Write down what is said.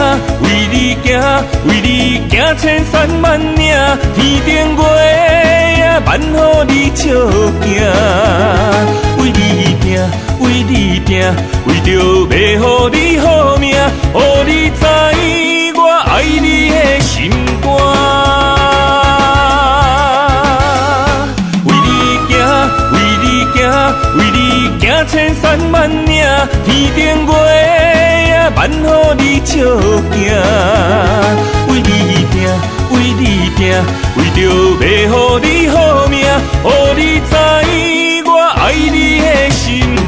为你行，为你行千山万岭，天顶月万予你照行。为你拼，为你拼，为着要予你好命，予你知我爱你的心肝。为你行，为你行，为你行千山万岭，天顶月万予你照行。为你拼，为你拼，为着要予你好命，予你知我爱你的心。